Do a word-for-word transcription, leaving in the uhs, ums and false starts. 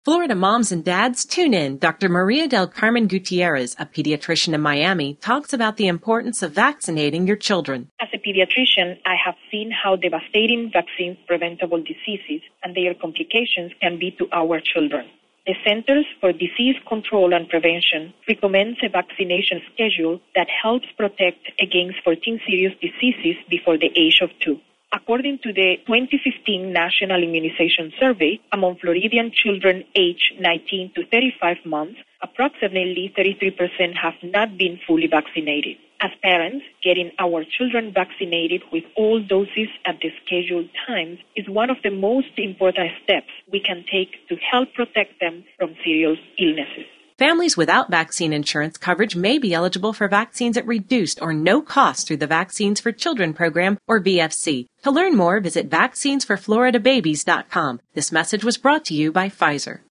Florida moms and dads, tune in. Doctor Maria del Carmen Gutierrez, a pediatrician in Miami, talks about the importance of vaccinating your children. As a pediatrician, I have seen how devastating vaccines preventable diseases and their complications can be to our children. The Centers for Disease Control and Prevention recommends a vaccination schedule that helps protect against fourteen serious diseases before the age of two. According to the twenty fifteen National Immunization Survey, among Floridian children aged nineteen to thirty-five months, approximately thirty-three percent have not been fully vaccinated. As parents, getting our children vaccinated with all doses at the scheduled times is one of the most important steps we can take to help protect them from serious illnesses. Families without vaccine insurance coverage may be eligible for vaccines at reduced or no cost through the Vaccines for Children program, or V F C. To learn more, visit vaccines for florida babies dot com. This message was brought to you by Pfizer.